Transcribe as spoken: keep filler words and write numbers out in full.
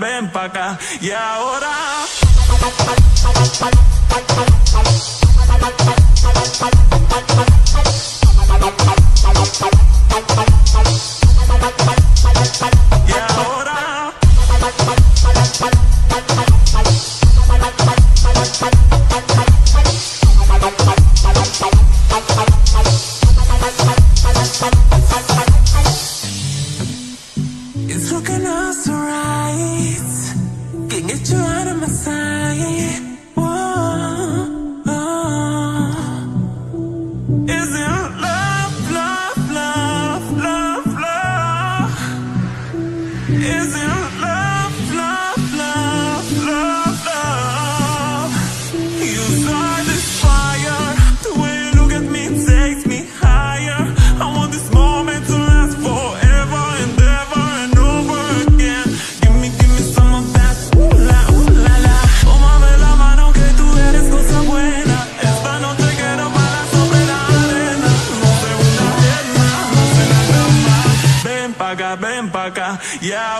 ven pa' acá. Y ahora y ahora it's looking all so right. Can't get you out of my sight. Whoa, oh. Is it love, love, love, love, love? Is it love, love, love, love, love? You start this fire. The way you look at me takes me higher. I want this moment to last forever and ever and over again. Give me, give me some of that. Ooh la, ooh la la. Tómame la mano que tú eres cosa buena. Esta noche quiero bailar sobre la arena. No se hunda, no se nada más. Ven pa' acá, ven pa' acá. Yeah.